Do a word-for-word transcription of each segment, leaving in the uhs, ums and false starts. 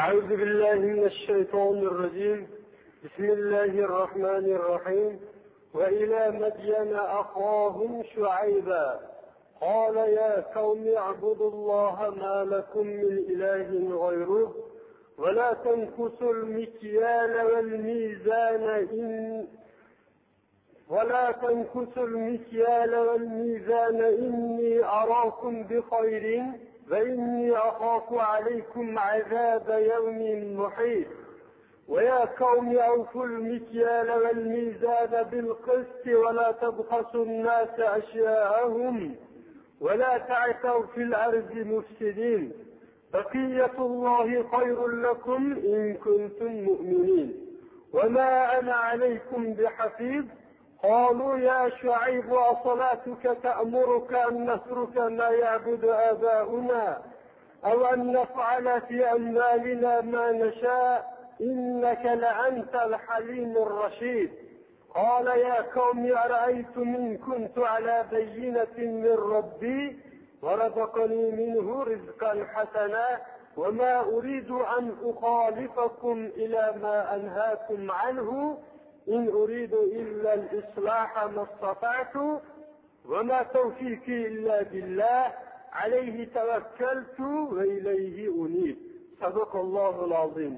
أعوذ بالله من الشيطان الرجيم. بسم الله الرحمن الرحيم. وإلى مدين أخاهم شعيبا قال يا قوم اعبدوا الله ما لكم من إله غيره ولا تنقصوا المكيال والميزان إن ولا تنقصوا المكيال والميزان إني أراكم بخير وإني أخاف عليكم عذاب يوم محيط. ويا قوم أوفوا المكيال والميزان بالقسط ولا تبخسوا الناس أشياءهم ولا تعثوا في الأرض مفسدين. بقية الله خير لكم إن كنتم مؤمنين وما أنا عليكم بحفيظ. قالوا يا شعيب أصلاتك تأمرك أن نترك ما يعبد آباؤنا أو أن نفعل في أموالنا ما نشاء إنك لأنت الحليم الرشيد. قال يا قوم أرأيتم إن كنت على بينة من ربي ورزقني منه رزقا حسنا وما أريد أن أخالفكم إلى ما أنهاكم عنه إن أريد إلا الإصلاح ما استطعت وما توفيقي إلا بالله عليه توكلت وإليه أنيب. صدق الله العظيم.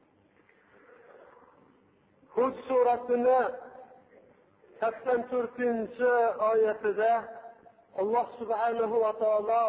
Hud surasini sakson to'rtinchi oyatida Alloh subhanahu va taolo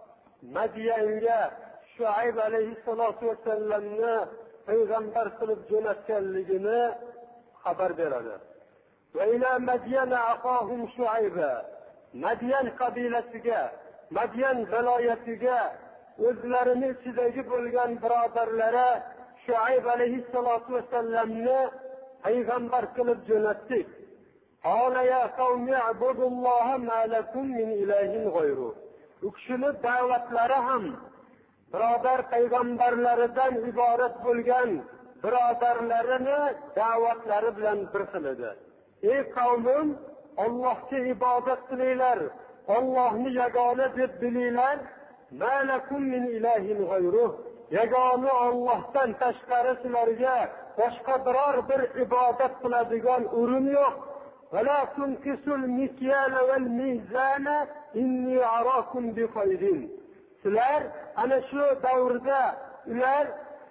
Madiyanga Shuayb alayhissalatu vassalamni payg'ambar qilib jo'natganligini xabar beradi. Va ila Madiyana aqahum Shuayba, Madiyan qabilasiga, Madiyan viloyatiga o'zlarini ichidagi bo'lgan birodarlari Shuayb alayhissalatu vassalamni payg'ambar qilib jo'natdik. Qala ya qawmi ibudulloha ma lakum min ilahin g'ayru. U kishining da'vatlari ham birodar payg'ambarlaridan iborat bo'lgan birodarlarini da'vatlari bilan bir xil edi. Ey qavmim, Allohga ibodat qilinglar, Allohni yagona deb bilinglar. Ma lakum min ilahin g'ayru. Yagona Allohdan tashqari sizlarga boshqa biror bir ibodat qiladigan o'rin yo'q. ولا تنقصوا المكيال والميزان إني أراكم بخير. Sizlar ana shu davrda ular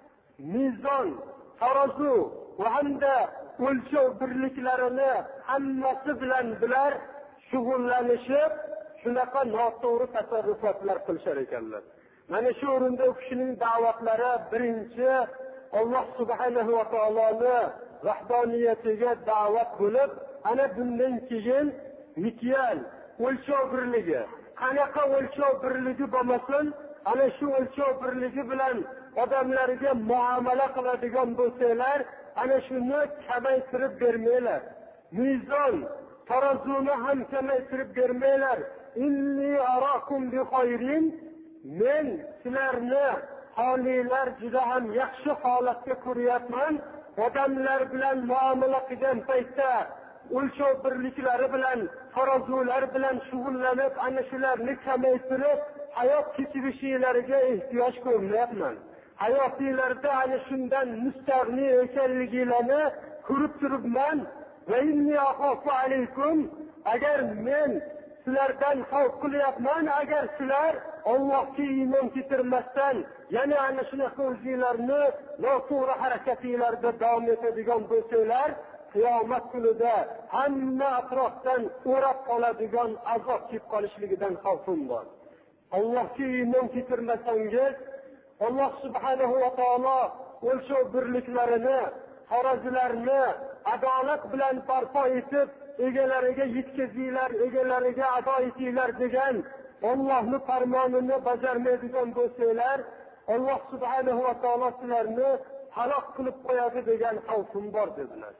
mizon, tarozu va hamda o'lchov birliklarini hammasi bilan bular shug'ullanishib, shunaqa noto'g'ri tasarrufotlar qilishar ekanlar. Mana shu o'rinda u kishining da'vatlari birinchi Alloh subhanahu va taoloni vahdoniyatiga da'vat bo'lib, ana bundan keyin mikyal, o'lchov birligi, qanaqa o'lchov birligi bo'lmasin, ana shu o'lchov birligi bilan odamlarga muomala qiladigan bo'lsalar, ana shuni kamaytirib bermaylar. Mizon, tarozuni ham kamaytirib bermaylar. Inni arakum bi khayrin. Men sizlarni holinglar juda ham yaxshi holatga ko'ryapman. Odamlar bilan muomala qilgan paytda o'lchov birliklari bilan, tarozular bilan shug'ullanib, ana shularni kamaytirib hayot kechirishinglarga ehtiyoj ko'rmayapman. Hayotinglarda ana shundan mustag'ni ekanliginglarni ko'rib turibman. Va inni axofu alaykum. Agar men sizlardan xavf qilyapman, agar sizlar Allohga iymon keltirmasdan, yana ana shunaqa o'zinglarni noto'g'ri harakatinglarda davom etadigan bo'lsanglar, qiyomat kunida hamma atrofdan o'rab qoladigan azob kelib qolishligidan xavfim bor. Allohga iymon keltirmasangiz, Alloh subhanahu va taolo o'lchov birliklarini, tarozilarni adolat bilan barpo etib, egalariga yetkazinglar, egalariga ado etinglar degan Allohning farmonini bajarmaydigan bo'lsanglar, Alloh subhanahu va taolo sizlarni halok qilib qo'yadi degan xavfim bor dedilar.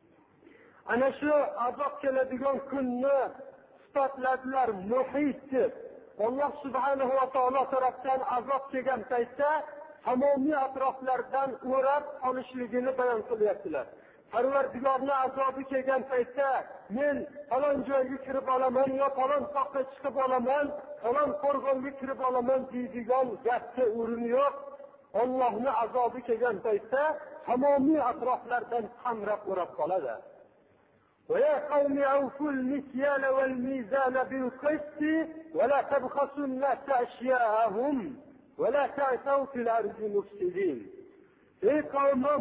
Ana shu azob keladigan kunni sifatladilar muhit deb. Alloh subhanahu va taolo tarafdan azob kelgan paytda tamomiy atroflardan o'rab olishligini bayon qilyaptilar. Parvardigorning azobi kelgan paytda men falon joyga kirib olaman yo falon toqqa chiqib olaman, falon qo'rg'onga kirib olaman deydigan gapga o'rin yo'q. Allohning azobi kelgan paytda tamomiy atroflardan qamrab o'rab qoladi. وَيَا قَوْمِ أَوْفُوا الْمِكْيَالَ وَالْمِيزَانَ بِالْقِسْطِ وَلَا تَبْخَسُوا النَّاسَ أَشْيَاءَهُمْ وَلَا تَعْثَوْا فِي الْأَرْضِ مُفْسِدِينَ. Ey qavmim,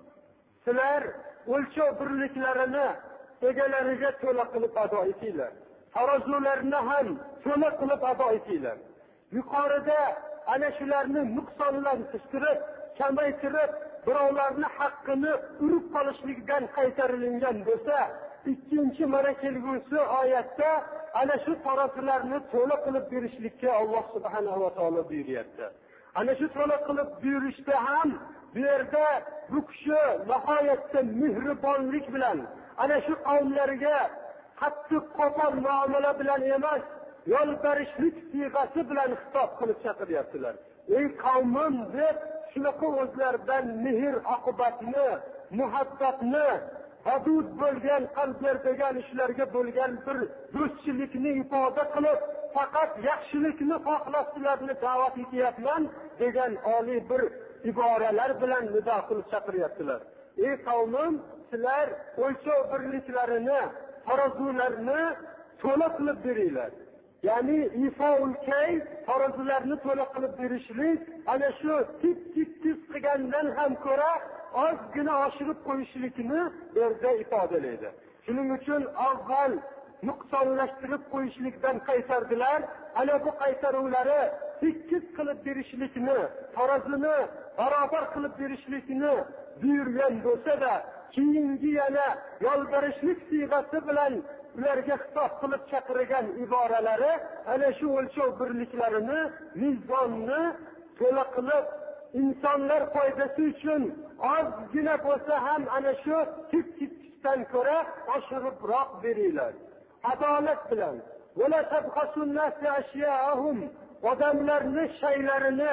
sizlar o'lchov birliklarini egalariga to'la qilib ado etinglar. Tarozularni ham to'la qilib ado etinglar. Yuqorida ana shularni nuqsonlantirib, kamaytirib, birovlarning haqqini urib qolishlikdan qaytarilgan bo'lsa, ikkinchi mana kelgusi oyatda ana shu tarozularni to'la qilib berishlikka Alloh subhanahu va taolo buyuryapti. Ana shu to'la qilib buyurishda ham bu yerda bu kishi nihoyatda mehribonlik bilan ana shu qavmlarga qattiq qo'pol muomala bilan emas, yo'lbarishlik siyg'asi bilan xitob qilib chaqiryaptilar. Ey qavmim deb shunaqa o'zlaridan mehr oqibatni, muhabbatni, hudud bo'lgan qalblardagi ishlarga bo'lgan bir do'stchilikni ifoda qilib, faqat yaxshilikni xohlasizlarni da'vat etyapman degan oliy bir iboralar bilan nido qilib chaqiryaptilar. Ey qavmim, sizlar o'lchov birliklarini, tarozularni to'la qilib beringlar. Ya'ni ifoul kay, tarozularni to'la qilib berishlik ana shu tip tip tip qilgandan ham ko'ra ozgina oshirib qo'yishlikni yerda ifodalaydi. Shuning uchun avval nuqsonlashtirib qo'yishlikdan qaytardilar. Ana bu qaytaruvlari sakkiz qilib berishlikni, tarozini barobar qilib berishlikni buyurgan bo'lsa-da, keyingi yana yo'lbarishlik siyg'asi bilan ularga xitob qilib chaqirgan iboralari ana shu o'lchov birliklarini, mizonni to'la qilib insonlar foydasi uchun ozgina bo'lsa ham ana shu tip-tipdan ko'ra oshiribroq beringlar. Adolat bilan وَلَا تَبْخَسُوا النَّاسَ أَشْيَاءَهُمْ odamlarni shaylarini,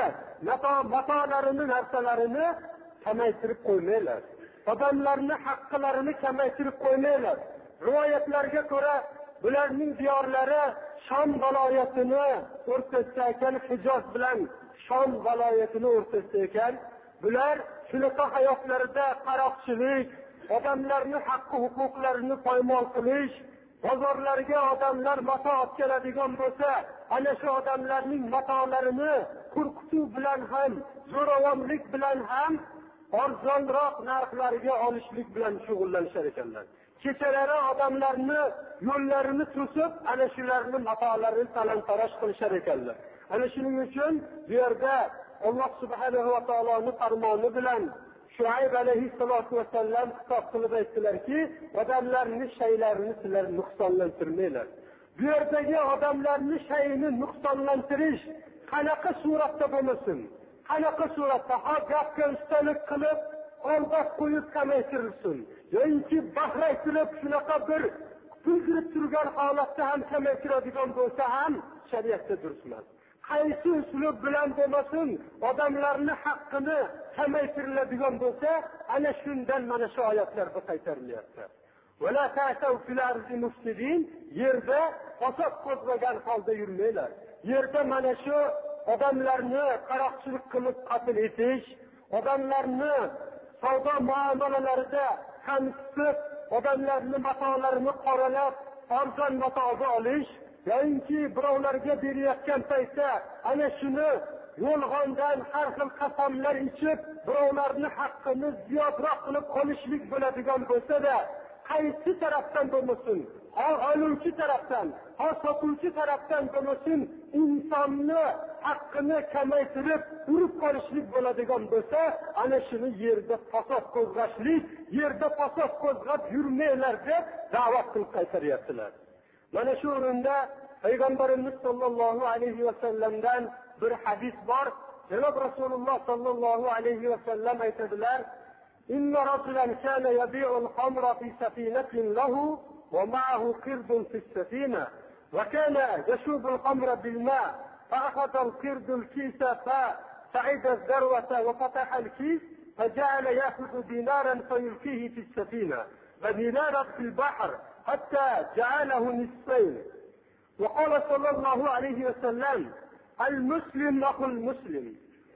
matolarini, narsalarini kamaytirib qo'ymanglar. Odamlarning haqqlarini kamaytirib qo'ymanglar. Rivoyatlarga ko'ra bularning diyorlari Shom viloyatini o'rtasida ekan, Hijoz bilan Shom viloyatini o'rtasida ekan. Bular shunaqa hayotlarida qaroqchilik, odamlarning haqqi huquqlarini poymol qilish, bozorlarga odamlar mato olib keladigan bo'lsa, ana shu odamlarning matolarini qo'rqituv bilan ham, zo'ravonlik bilan ham arzonroq narxlarga olishlik bilan shug'ullanishar ekanlar. Kechalari odamlarni yo'llarini to'sib, ana shularni matolarini talon-taroj qilishar ekanlar. Ana shuning uchun bu yerda Alloh subhanahu va taoloning farmoni bilan Shuayb alayhissalatu vasallam xitob qilib aytdilarki, odamlarning shaylarini sizlar nuqsonlantirmanglar. Bu yerdagi odamlarning shayini nuqsonlantirish qanaqa suratda bo'lmasin, qanaqa suratda ha gapga ustalik qilib, aldab qo'yib kamaytirilsin, yoki bahraytirib shunaqa bir bildirib turgan holatda ham kamaytiradigan bo'lsa ham shariatda durust emas. Qaysi uslub bilan bo'lmasin, odamlarning haqqini kamaytiriladigan bo'lsa, ana shundan mana shu oyatlarda qaytarilyapti. وَلَا تَعْثَوْا فِي الْأَرْضِ مُفْسِدِينَ yerda fasod qo'zg'agan holda yurmanglar. Yerda mana shu odamlarni qaroqchilik qilib qatl etish, odamlarni savdo muomalalarida kamsitib, odamlarning matolarini qoralab, arzon matoga olish, yoki birovlarga berayotgan paytda ana shuni yo'lg'ondan har xil qasamlar ichib, birovlarning haqqini ziyodroq qilib qolishlik bo'ladigan bo'lsa-da, qaysi tarafdan bo'lmasin, ha oluvchi tarafdan, ha sotuvchi tarafdan bo'lmasin, insonni haqqini kamaytirib, urib qolishlik bo'ladigan bo'lsa, ana shuni yerda fasod qo'zg'ashlik, yerda fasod qo'zg'ab yurmanglar deb da'vat qilib qaytaryaptilar. Mana shu o'rinda Payg'ambarimiz sollallohu alayhi va sallamdan bir hadis bor. Janob Rasululloh sollallohu alayhi va sallam aytadilar: "Inna rajulan kana yabi'u al-khamra fi safinatin lahu wa ma'ahu qirdun fi as-safina wa kana yashubu al-khamra bil-ma' fa akhadha al-qirdu al-kisa fa sa'ida az-zarwata wa fataha al-kis فجعل يأخذ دينارا فيلقيه في السفينة ودينارا في البحر حتى جعله نصفين. وقال صلى الله عليه وسلم: المسلم أخو المسلم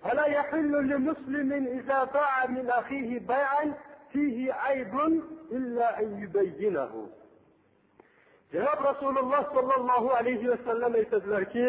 ولا يحل لمسلم إذا باع من أخيه بيعا فيه عيب إلا أن يبينه. Cenab Rasululloh sollallohu alayhi vasallam aytadilarki,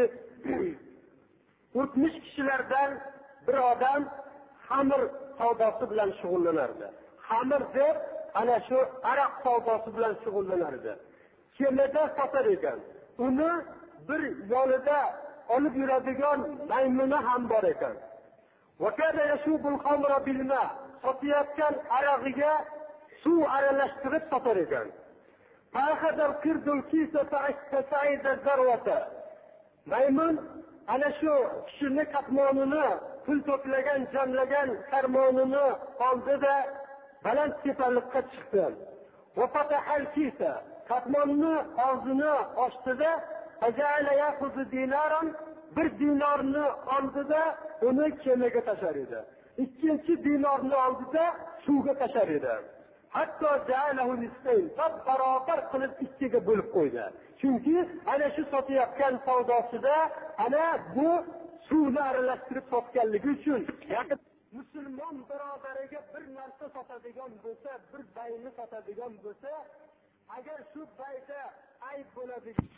o'tmish kishilardan bir odam xamir savdosi bilan shug'ullanardi. Xamir deb ana shu aroq savdosi bilan shug'ullanardi. Kemada sotar ekan. Uni bir yonida olib yuradigan maymuni ham bor ekan. Va kana yashubul khamra bil ma, sotayotgan arog'iga suv aralashtirib sotar ekan. Fa'khadar qirdul kisa ta'ida zarwata. Maymun ana shu kishini qatmonini, pul to'plagan, jamlagan karmonini oldida baland tepalikka chiqdi. Va fatahal kisa, qatmonni og'zini ochdida, ajala yaqudu dinaran, bir dinorni oldida uni kemaga tashar edi. Ikkinchi dinorni oldida suvga tashar edi. Hatto ja'alahu nisfayn, barobar qilib ikkiga bo'lib qo'ydi. Chunki ana shu sotayotgan savdosida ana bu suvni aralashtirib sotganligi uchun, ya'ni musulmon birodariga bir narsa sotadigan bo'lsa, bir bayni sotadigan bo'lsa, agar shu bayda ayb bo'ladigan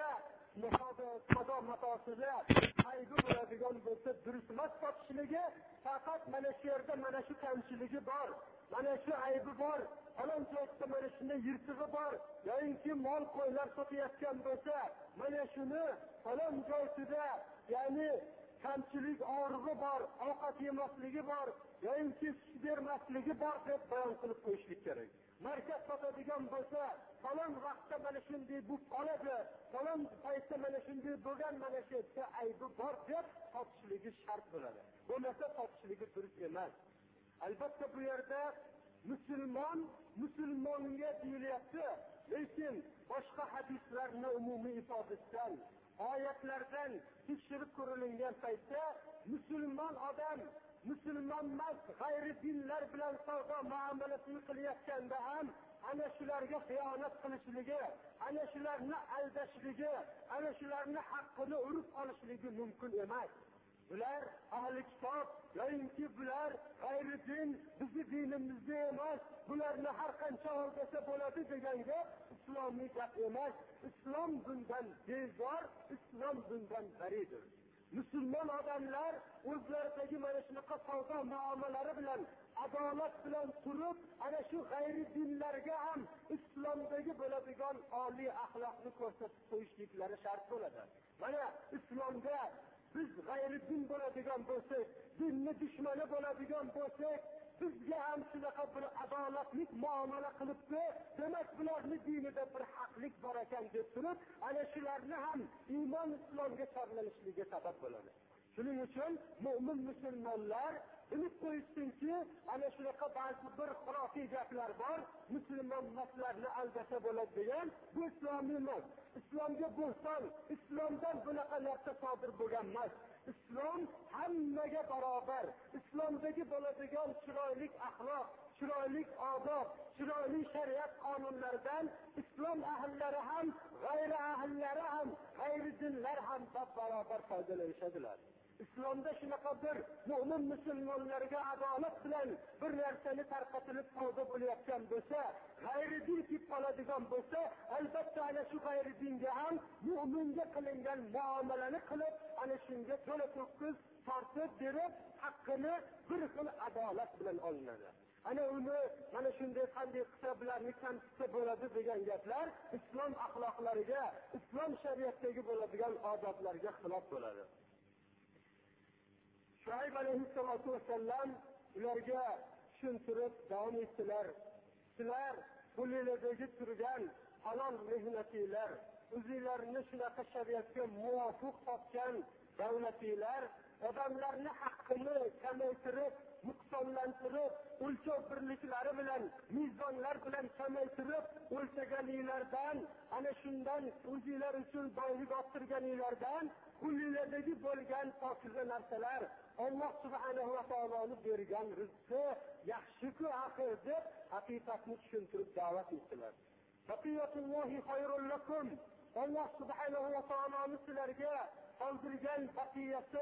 savdo matosida aybi bo'ladigan bo'lsa, durust emas sotishligi, faqat mana shu yerda mana shu kamchiligi bor, mana shu aybi bor, falon joyda mana shunday yirtig'i bor, yoki mol qo'ylar sotayotgan bo'lsa, mana shuni falon joyda, ya'ni kamchilik og'rig'i bor, ovqat yemasligi bor, yoki sut bermasligi bor deb bayon qilib qo'yishlik kerak. Markaz sotadigan bo'lsa, falon vaqtda mana shunday bo'lib qoladi, falon paytda mana shunday bo'lgan, mana shu yerda aybi bor deb sotishligi shart bo'ladi. Bo'lmasa sotishligi durust emas. Albatta bu yerda musulmon musulmonga deyilyapti, lekin boshqa hadislarni umumiy ifodasidan, oyatlardan tekshirib ko'rilgan paytda musulmon odam musulmon emas, g'ayri dinlar bilan savdo muomalasini qilayotganda ham ana shularga xiyonat qilishligi, ana shularni aldashligi, ana shularni haqqini urib olishligi mumkin emas. Bular ahli kitob, yoki bular g'ayri din, bizning dinimizda emas, bularni har qancha o'lgasa bo'ladi degan gap islomiy gap emas. Islom bundan bezor, islom bundan baridir. Musulmon odamlar o'zlaridagi mana shunaqa savdo muomalalari bilan adolat bilan turib, ana shu g'ayri dinlarga ham islomdagi bo'ladigan oliy axloqni ko'rsatib qo'yishliklari shart bo'ladi. Mana islomda biz g'ayri din bo'ladigan bo'lsak, dinni dushmani bo'ladigan bo'lsak, bizga ham shunaqa bir adolatlik muomala qilibdi, demak bularni dinida bir haqlik bor ekan deb turib, ana shularni ham iymon islomga chorlanishligiga sabab bo'ladi. Shuning uchun mu'min musulmonlar bilib qo'yishsinki, ana shunaqa ba'zi bir xurofiy gaplar bor, musulmon maslarni aldasa bo'ladi degan, bu islomiy emas. Islomga bo'hton, islomdan bunaqa narsa sodir bo'lgan emas. Islom hammaga barobar. Islomdagi bo'ladigan chiroyli axloq, chiroyli odob, chiroyli shariat qonunlaridan islom ahllari ham, g'ayri ahllari ham, g'ayri dinlar ham barobar foydalanishadilar. Islomda shunaqa bir mu'min musulmonlarga adolat bilan bir narsani tarqatilib savdo bo'layotgan bo'lsa, g'ayri din kelib qoladigan bo'lsa, albatta ana shu g'ayri dinga ham mu'minga qilingan muomalani qilib, ana shunga to'la to'kis tortib berib, haqqini bir xil adolat bilan olinadi. Ana uni mana shunday qanday qilsa bularni kamsitsa bo'ladi degan gaplar islom axloqlariga, islom shariatidagi bo'ladigan odoblarga xilof bo'ladi. Shuayb alayhissalatu vassalam ularga tushuntirib davom etdilar. Sizlar qo'linglardagi turgan halol mehnatinglar, o'zinglarni shunaqa shariatga muvofiq topgan davlatinglar, odamlarni haqqini kamaytirib, nuqsonlantirib, o'lchov birliklari bilan, mezonlar bilan kamaytirib, o'lchaganinglardan, ana shundan o'zinglar uchun boylik orttirganinglardan qo'linglardagi bo'lgan pokiza narsalar, Alloh subhanahu va taoloning bergan rizqi yaxshi-ku axir deb haqiqatni tushuntirib da'vat etdilar. Baqiyatullohi xayrul lakum. Alloh subhanahu va taoloning sizlarga qoldirgan baqiyasi,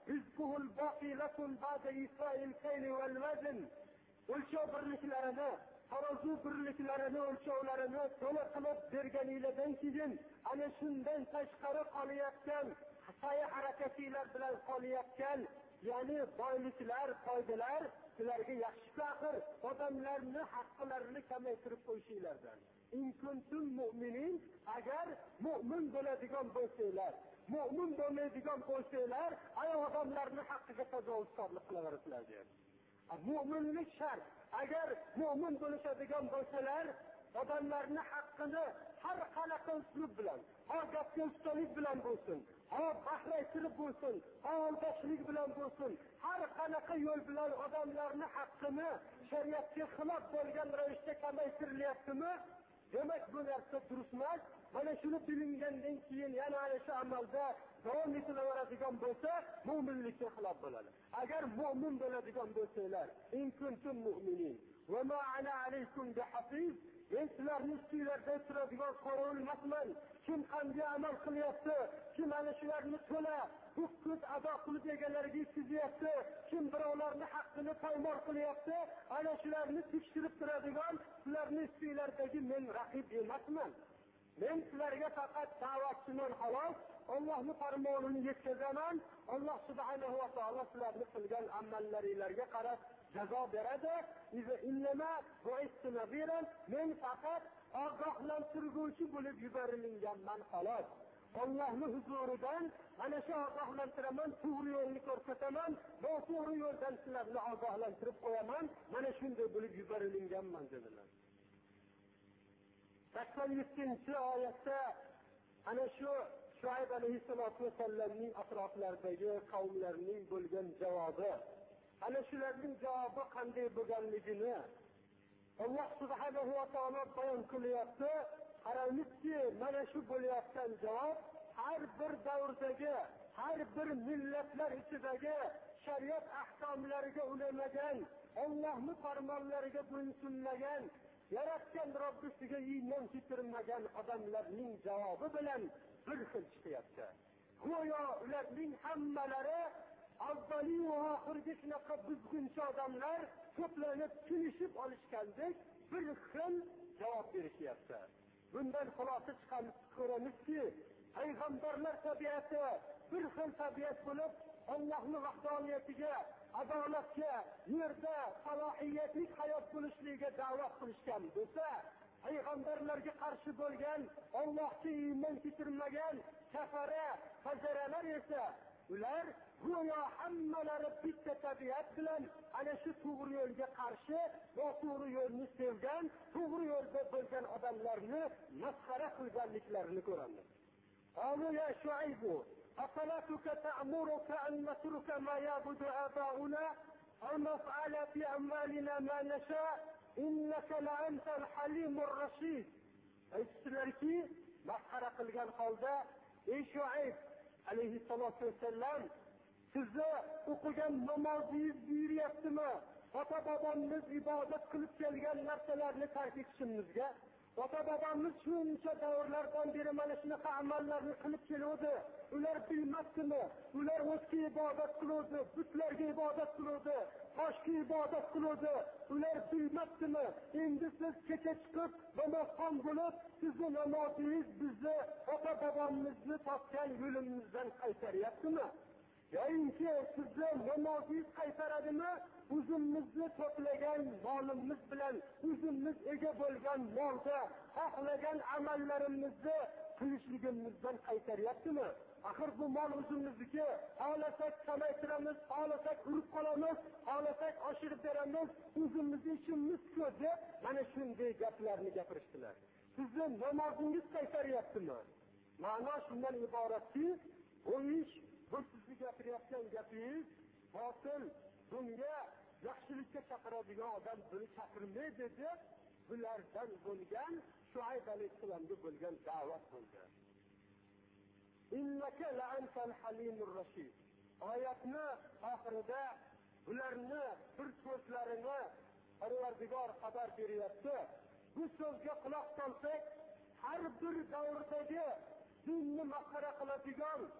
rizquhul baqi lakum ba'da isa'il kayli wal wazn. O'lchov birliklarini, tarozi birliklarini, o'lchovlarini to'liq qilib berganingizdan keyin ana shundan tashqari qolayotgan sa'y harakatinglar bilan qolayotgan, ya'ni boyliklar, foydalar sizlarga yaxshi axir. Odamlarni haqqlarini kamaytirib qo'yishinglardan. In kuntum mu'minin, agar mu'min bo'ladigan bo'lsanglar, mu'min bo'lmaydigan bo'lsanglar, ay odamlarni haqqiga tajovuzkorlik qilaverasizlar deydi. Mu'minlik shart. Agar mu'min bo'lishadigan bo'lsalar, odamlarni haqqini har qanaqa uslub bilan, ha gapga ustalik bilan bo'lsin, ha bahlaytirib bo'lsin, ha aldashlik bilan bo'lsin, har qanaqa yo'l bilan odamlarni haqqini shariatga xilof bo'lgan ravishda kamaytirilyaptimi? Demak, bu narsa durust emas. Mana shuni bilingandan keyin yana ana shu amalda davom etilaveradigan bo'lsa, mu'minlikka xilof bo'ladi. Agar mu'min bo'ladigan bo'lsanglar, in kuntum mu'minin va ma ana alaykum bihafiz, men sizlarni ustinglarda turadigan qorovul emasman. Kim qanday amal qilyapti, kim ana shularni to'la huquq ado qilib egalariga yetkazyapti, kim birovlarni haqqini poymol qilyapti, ana shularni tekshirib turadigan sizlarni ustinglardagi men raqib emasman. Men sizlarga faqat da'vatchiman xolos. Allohning farmonini yetkazaman. Alloh subhanahu va taolo sizlarni qilgan amallaringizga qarab jazo beradi. Iza innama bu'ittu nabiran, men faqat ogohlantiruvchi bo'lib yuborilganman xolos. Allohning huzuridan ana shu ogohlantiraman, to'g'ri yo'lni ko'rsataman, noto'g'ri yo'ldan sizlarni ogohlantirib qo'yaman. Mana shunday bo'lib yuborilganman dedilar. sakson yettinchi oyatda ana shu Shuayb alayhissalatu vasallamning atroflaridagi qavmlarning bo'lgan javobi, ana shularning javobi qanday bo'lganligini Alloh subhanahu va taolo bayon qilyapti. Qarangizki, mana shu bo'layotgan javob har bir davrdagi, har bir millatlar ichidagi shariat ahkomlariga ulamagan, Allohning farmonlariga bo'ysunmagan, yaratgan Robbisiga iymon keltirmagan odamlarning javobi bilan bir xil chiqyapti. Go'yo ularning hammalari avvaliy va oxirgi shunaqa buzg'unchi odamlar to'planib tinishib olishgandek bir xil javob berishyapti. Bundan xulosa chiqamiz, ko'ramizki, payg'ambarlar tabiati bir xil tabiat bo'lib, Allohning vahdaniyatiga, adolatga, yerda salohiyatli hayot bo'lishligiga da'vat qilishgan bo'lsa, payg'ambarlarga qarshi bo'lgan, Allohga iymon keltirmagan kafara, fajaralar esa ular go'yo hammalari bitta tabiat bilan ana shu to'g'ri yo'lga qarshi va to'g'ri yo'lni sevgan, to'g'ri yo'lda bo'lgan odamlarni masxara qilganliklarini ko'ramiz. Qolu ya Shuaybu asalatuka ta'muruka an natruka ma ya'budu aba'una aw naf'ala fi amwalina ma nasha innaka la antal halimur rashid. Aytdilarki, masxara qilgan holda, ey Shuayb alayhissalatu vassalam, sizni o'qigan namozingiz buyuryaptimi? Ota bobomiz ibodat qilib kelgan narsalarni tark etishimizga, ota bobomiz shuncha davrlardan beri mana shunaqa amallarni qilib keluvdi. Ular bilmasdimi? Ular o'tga ibodat qiluvdi, butlarga ibodat qiluvdi, toshga ibodat qiluvdi. Ular bilmasdimi? Endi siz kecha chiqib namozxon bo'lib, sizni namozingiz bizni ota bobomizni topgan yo'limizdan qaytaryaptimi? Yo'inki sizni namozingiz qaytaradimi? O'zimizni to'plagan molimiz bilan, o'zimiz ega bo'lgan molda xohlagan amallarimizni qilishligimizdan qaytaryaptimi? Axir bu mol o'zimizniki, xohlasak kamaytiramiz, xohlasak urib qolamiz, xohlasak oshirib beramiz, o'zimizni ishimiz-ku deb mana shunday gaplarni gapirishdilar. Sizni namozingiz qaytaryaptimi? Ma'no shundan iboratki, bu ish, bu sizni gapirayotgan gapingiz botil. Bunga yaxshilikka chaqiradigan odam buni chaqirmaydi deb bulardan bo'lgan Shuayb alayhissalomga bo'lgan da'vat bo'ldi. Innaka la antal halimur rashid. Oyatni oxirida ularni bir so'zlarini Parvardigor xabar beryapti. Bu so'zga quloq solsak, har bir davrdagi dinni masxara qiladigan,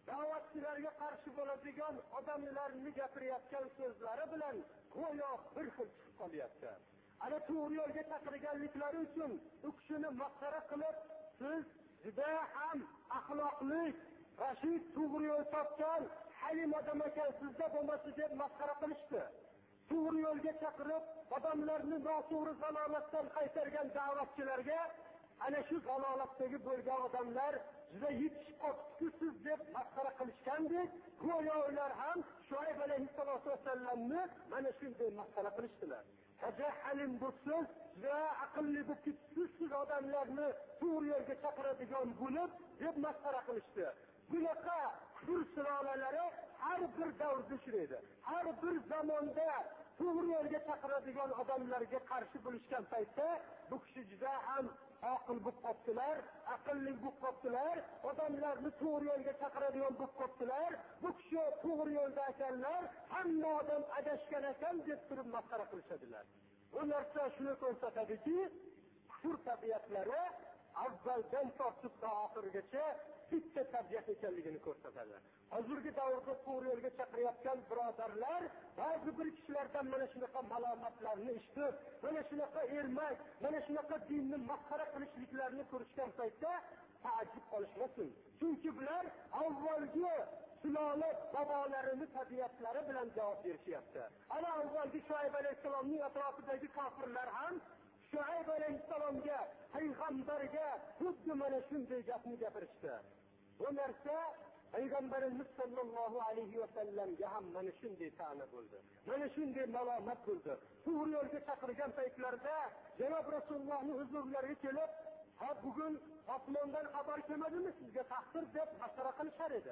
da'vatchilarga qarshi bo'ladigan odamlarni gapirayotgan so'zlari bilan go'yo bir xil chiqib qolyapti. Ana to'g'ri yo'lga chaqirganliklari uchun u kishini masxara qilib, siz juda ham axloqli, rashid, to'g'ri yo'l topgan, halim odam ekansizda bo'lmasa deb masxara qilishdi. To'g'ri yo'lga chaqirib, odamlarni noto'g'ri zalolatdan qaytargan da'vatchilarga ana shu zalolatdagi bo'lgan odamlar juda yetishib qolibsiz deb masxara qilishgandek, go'yo ular ham Shuayb alayhissalatu vassalamni mana shunday masxara qilishdilar. Haja halim bo'lsiz, juda aqlli bo'lib ketibsiz, siz odamlarni to'g'ri yo'lga chaqiradigan bo'lib deb masxara qilishdi. Bunaqa kufr silolalari har bir davrda uchraydi. Har bir zamonda to'g'ri yo'lga chaqiradigan odamlarga qarshi bo'lishgan paytda bu kishi juda ham aql bo'lib qoptilar, aqlli bo'lib qoptilar, odamlarni to'g'ri yo'lga chaqiradigan bo'lib qoptilar. Bu kishi to'g'ri yo'lda ekanlar, hamma odam adashgan ekan deb turib masxara qilishadilar. Bu narsa shuni ko'rsatadiki, kufr tabiatlari avvaldan tortib oxirigacha bitta tabiat ekanligini ko'rsatadi. Hozirgi davrda to'g'ri yo'lga chaqirayotgan birodarlar ba'zi bir kishilardan mana shunaqa malomatlarni eshitib, mana shunaqa ermak, mana shunaqa dinni masxara qilishliklarini ko'rishgan paytda ta'ajjub qolishmasin. Chunki bular avvalgi sulola bobolarini tabiatlari bilan javob berishyapti. Ana avvalgi Shuayb alayhissalomning atrofidagi kofirlar ham Shuayb alayhissalomga, payg'ambarga xuddi mana shunday gapni gapirishdi. Bu narsa Payg'ambarimiz sollallohu alayhi va sallamga ham mana shunday ta'na bo'ldi. Mana shunday malomat bo'ldi. To'g'ri yo'lga chaqirgan paytlarida Janob Rasulullohning huzurlariga kelib, "Ha, bugun osmondan xabar kelmadimi sizga taqdir?" deb masxara qilishar edi.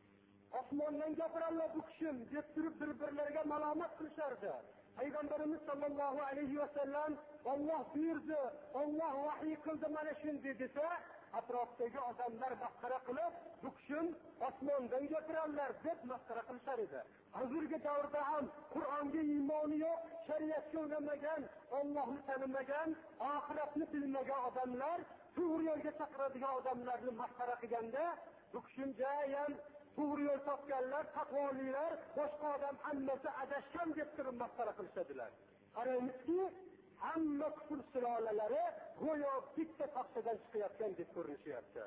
Osmondan gapirarlar bu kishim deb turib bir-birlariga malomat qilishardi. Payg'ambarimiz sollallohu alayhi va sallam Alloh buyurdi, Alloh vahiy qildi mana shunday desa, atrofdagi odamlar masxara qilib, bu kishim osmondan gapirarlar deb masxara qilishar edi. Hozirgi davrda ham Qur'onga iymoni yo'q, shariatga o'rganmagan, Allohni tanimagan, oxiratni bilmagan odamlar to'g'ri yo'lga chaqiradigan odamlarni masxara qilganda, bu kishim jayam to'g'ri yo'l topganlar, taqvolilar, boshqa odam hammasi adashgan deb turib masxara qilishadilar. Qarangizki, hamma kufr silolalari go'yo bitta taqsadan chiqayotgan deb ko'rinishyapti.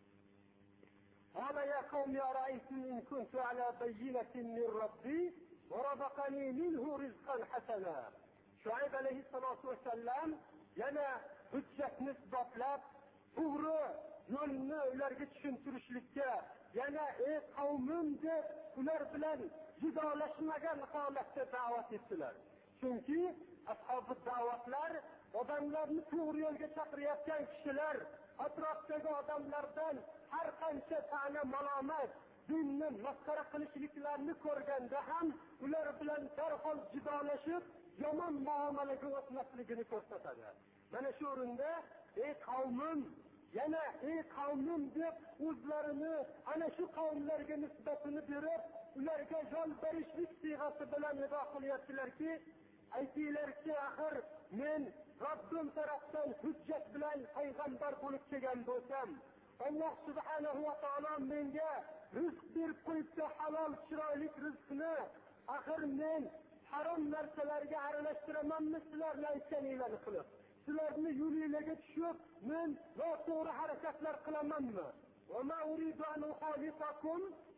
"Ana ya qawmi ara'aytum in kuntu ala bayyinatin min rabbi wa razaqani minhu rizqan hasana." Shuayb alayhissalatu vassalam yana hujjatni isbotlab, to'g'ri yo'lni ularga tushuntirishlikka, yana ey qavmim deb ular bilan jidolashmagan holatda da'vat etdilar. Chunki ashabi da'vatlar odamlarni to'g'ri yo'lga chaqirayotgan kishilar atrofdagi odamlardan har qancha ta'na malomat, dinni masxara qilishliklarini ko'rganda ham ular bilan darhol jidolashib, yomon muomalaga o'tmasligini ko'rsatadi. Mana shu o'rinda ey qavmim, yana ey qavmim deb o'zlarini ana shu qavmlarga nisbatini berib, ularga jon berishlik siyg'asi bilan nido qilyaptilarki, aytinglarki, axir men Robbim tarafdan hujjat bilan payg'ambar bo'lib kelgan bo'lsam, Alloh subhanahu va taolo menga rizq berib qo'yibdi, halol chiroyli rizqni, axir men harom narsalarga aralashtiramanmi sizlarni aytganinglarni qilib? Sizlarni yo'lingizga tushib, men noto'g'ri harakatlar qilamanmi? Va ma uridu an ukhalifakum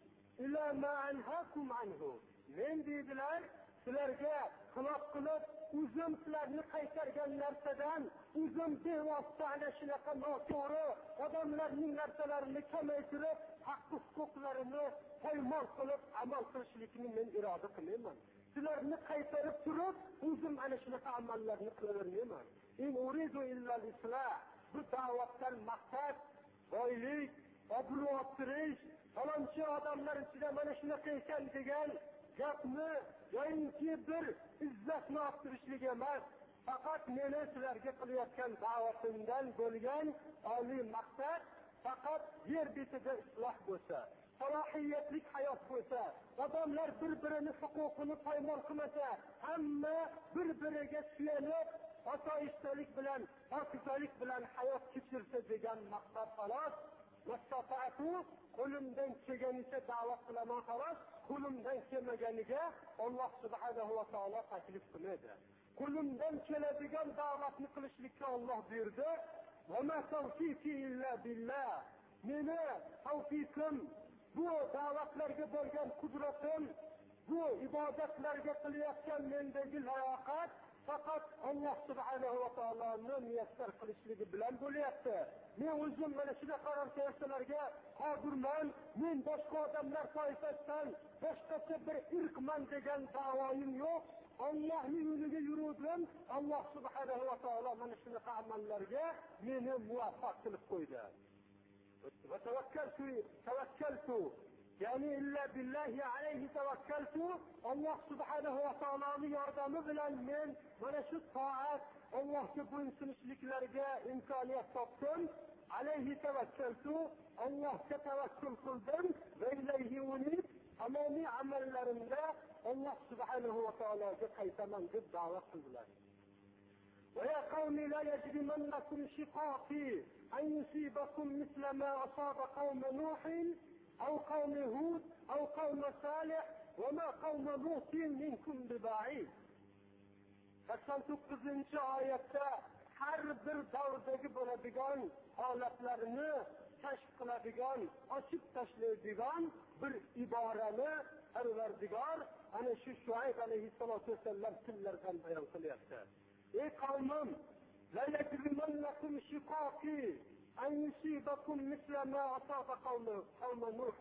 ila ma anhaakum anhu. Men deydilar, sizlarga xilof qilib, o'zim sizlarni qaytargan narsadan, o'zim bevosita ana shunaqa noto'g'ri odamlarning narsalarini kamaytirib, haq huquqlarini poymol qilib amal qilishlikni men iroda qilmayman. Sizlarni qaytarib turib, o'zim ana shunaqa amallarni qilavermayman. In uridu illa al-islah. Bu da'vatdan maqsad boylik, obro' orttirish, falonchi odamlar ichida mana shunaqa ekan degan gapni yoinki bir izzatni orttirishlik emas. Faqat meni sizlarga qilayotgan da'vatimdan bo'lgan oliy maqsad faqat yer betida isloh bo'lsa, salohiyatlik hayot bo'lsa, odamlar bir-birini huquqini poymol qilmasa, hamma bir-biriga suyanib, osoyishtalik bilan, pokizalik bilan hayot kechirsa degan maqsad xolos. mastata'tu qo'limdan kelganicha da'vat qilaman xolos, qo'limdan kelmaganiga Alloh subhanahu va taolo taklif qiladi. Qo'limdan keladigan da'vatni qilishlikka Alloh buyurdi. Va ma tawfiqi illa billah. Meni tavfiqim, bu da'vatlarga bo'lgan qudratim, bu ibodatlarga qilayotgan mendagi layoqat faqat Alloh subhanahu va taoloning muyassar qilishligi bilan bo'lyapti. Men o'zim mana shunaqa narsalarga qodirman, men boshqa odamlar toifasidan boshqacha bir irqman degan da'voyim yo'q. Allohning yo'liga yurdim. Alloh subhanahu va taolo mana shunaqa amallarga meni muvaffaq qilib qo'ydi. Va tavakkaltu tavakkaltu ya'ni illa billahi alayhi tavakkaltu. Alloh subhanahu va taoloning yordami bilan men mana shu toat, Allohga bo'ysunishliklarga imkoniyat topdim. Alayhi tavakkaltu, Allohga tavakkul qildim va ilayhi unib. Amomiy amallarimda Alloh subhanahu va taologa qaytaman deb da'vat qildilar. Va ya qawmi la yajrimannakum shiqaqi an yusibakum misla ma asaba qawm Nuh aw qawm Hud aw qawm Salih va ma qawm Lut minkum biba'id. sakson to'qqizinchi oyatda har bir davrdagi bo'ladigan holatlarni kashf qiladigan, ochib tashlaydigan bir iborani Parvardigor ana shu Shuayb alayhissalatu vassalam tillardan bayon qilyapti. Ey qavmim, la yajrimannakum shiqaqi an yusibakum misla ma asaba qawm Nuh.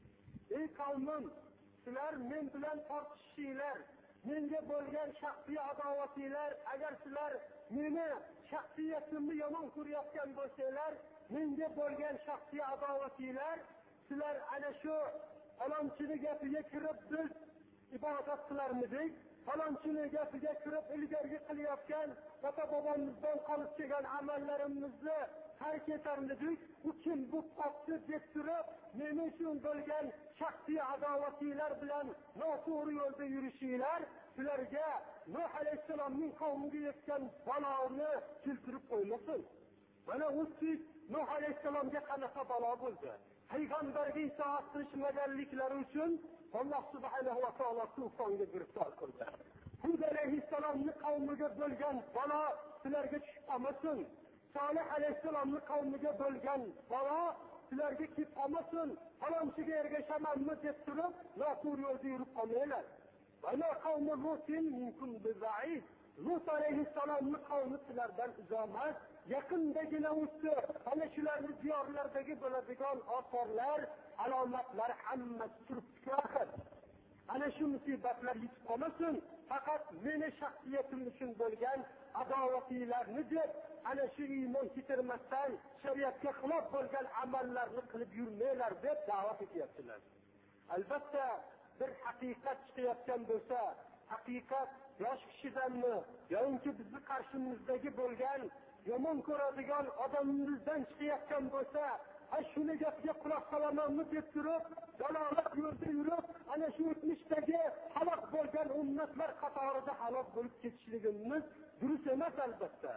Ey qavmim, sizlar men bilan tortishinglar, menga bo'lgan shaxsiy adovatinglar, agar sizlar meni shaxsiyatimni yomon ko'rayotgan bo'lsanglar, menga bo'lgan shaxsiy adovatinglar, sizlar ana shu falonchining gapiga kirib biz ibodat qilarmidik, falonchining gapiga kirib ilgari qilayotgan ota bobomizdan qolib kelgan amallarimizni tark etarmidik, u kim bu qopti deb turib meni uchun bo'lgan shaxsiy adovatinglar bilan noto'g'ri yo'lda yurishinglar sizlarga Nuh alayhissalomning qavmiga yetgan baloni keltirib qo'ymasin. Mana o'zi Nuh alayhissalomga qanaqa balo bo'ldi? Payg'ambarga itoat qilishmaganliklari uchun Alloh subhanahu va taolo tufonga giriftor qildi. Hud alayhissalomning qavmiga bo'lgan balo sizlarga tushib qolmasin. Solih alayhissalomning qavmiga bo'lgan balo sizlarga kelib qolmasin. Falonchiga ergashamanmi deb turib, noto'g'ri yo'lda yurib qolmanglar. Ana qavmi Lutin minkum biba'id. Lut alayhissalomning qavmi sizlardan uzoqmas, yaqindagina o'tdi. Ana shularning diyorlaridagi bo'ladigan osorlar, alomatlar hammasi turibdi axir. Ana shu musibatlar yetib qolmasin, faqat meni shaxsiyatim uchun bo'lgan adovatinglarni deb, ana shu iymon keltirmasdan shariatga xilof bo'lgan amallarni qilib yurmanglar deb da'vat etyaptilar. Albatta bir haqiqat chiqayotgan bo'lsa, haqiqat yosh kishidanmi yoki bizni qarshimizdagi bo'lgan yomon ko'radigan odamimizdan chiqayotgan bo'lsa, ha shuni gapiga quloq solamanmi deb turib, dalolat yo'lda yurib, ana shu o'tmishdagi halok bo'lgan ummatlar qatorida halok bo'lib ketishligimiz durust emas albatta.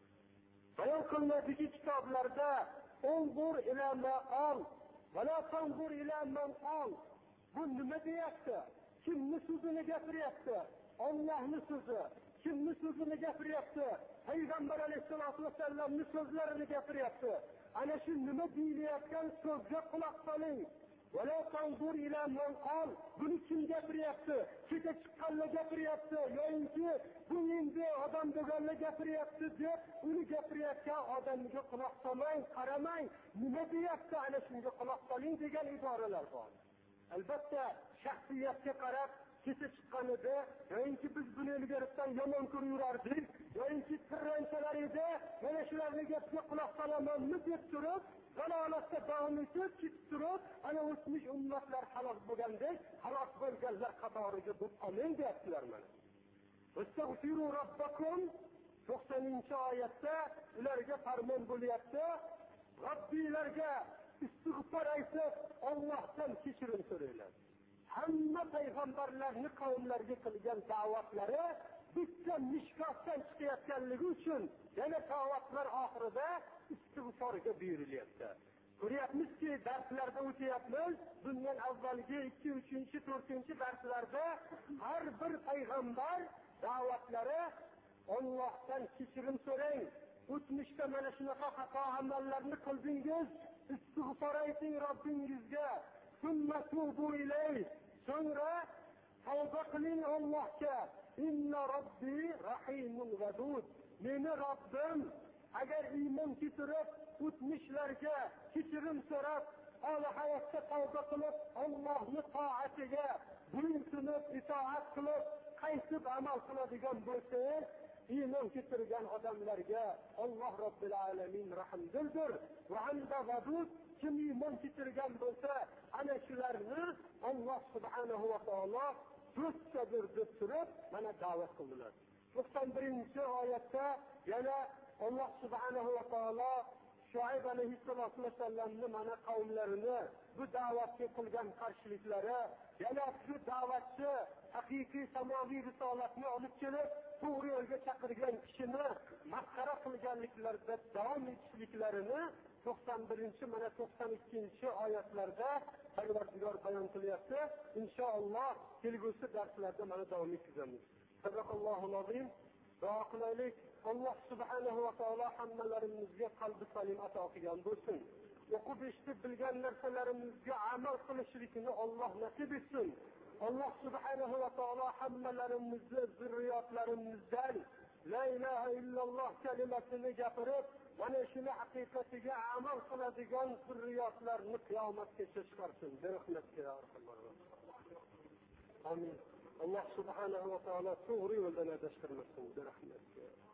Bayon qilinadiki kitoblarda "Unzur ila ma qal va la tanzur ila man qal." Bu nima deyapti? Kimning so'zini gapiryapti? Allohning so'zi. Kimning so'zini gapiryapti? Payg'ambar alayhisolatu vasallamning so'zlarini gapiryapti. Ana shu nima deyilayotgan so'zga quloq soling. Va la tanzur ila man qal. Buni kim gapiryapti? Keta chiqqanlar gapiryapti yoki bu endi odam deganlar gapiryapti deb uni gapirayotgan odamga quloq solmang, qaramang. Nima deyapti? Ana shunga quloq soling degan iboralar bor. Albatta shaxsiyatga qarab keta chiqqanida yoki biz buni ilgaridan yomon ko'rib yurardik yoki tirranchalar edi, mana shularning gapiga quloq solamanmi deb turib, dalolatda davom etib ketib turib, ana o'tmish ummatlar halok bo'lgandek, halok bo'lganlar qatoriga bo'lib qolmang deyaptilar mana. Astagfiru robbakum to'qsoninchi oyatda ularga farmon bo'lyapti. Robbilarga istig'for aytib, Allohdan kechirim so'ranglar. Hamma payg'ambarlarning qavmlariga qilgan da'vatlari bitta mishkotdan chiqayotganligi uchun yana da'vatlar oxirida istig'forga buyurilyapti. Ko'ryapmizki, darslarda o'tyapmiz. Bundan avvalgi ikki, uchinchi, to'rtinchi darslarda har bir payg'ambar da'vatlari Allohdan kechirim so'rang. O'tmishda mana shunaqa xato amallarni qildingiz, istig'for ayting Robbingizga. Summa tubu ilayh. So'ngra tavba qiling Allohga. Inna robbi rahimun vadud. Meni Robbim agar iymon keltirib o'tmishlarga kechirim so'rab, hali hayotda tavba qilib, Allohning toatiga bo'ysunib, itoat qilib, qaytib amal qiladigan bo'lsangiz, iymon keltirgan odamlarga Alloh Robbil alamin rahmdildir. Va anda vadud, kim iymon keltirgan bo'lsa, ana shularni Alloh subhanahu va taolo do'stdir deb turib, mana da'vat qildilar. to'qson birinchi oyatda yana Alloh subhanahu va taolo Shuayb alayhissalatu vasallamni mana qavmlarini bu da'vatga qilgan qarshiliklari, yana shu da'vatchi haqiqiy samoviy risolatni olib kelib, to'g'ri yo'lga chaqirgan kishini masxara qilganliklarida davom etishliklarini to'qson birinchi mana to'qson ikkinchi oyatlarda Parvardigor bayon qilyapti. Inshaalloh kelgusi darslarda mana davom ettiramiz. Sadaqallohul azim. Duo qilaylik. Alloh subhanahu va taolo hammalarimizga qalbi salim ato qilgan bo'lsin. O'qib eshitib bilgan narsalarimizga amal qilishlikni Alloh nasib etsin. Alloh subhanahu va taolo hammalarimizni zurriyotlarimizdan la ilaha illalloh kalimasini gapirib, mana shuni haqiqatiga amal qiladigan zurriyotlarni qiyomatgacha chiqarsin. Birahmatga ya Rahmanur Rahim. Amin. Alloh subhanahu va taolo to'g'ri yo'ldan adashtirmasin. Birahmatga.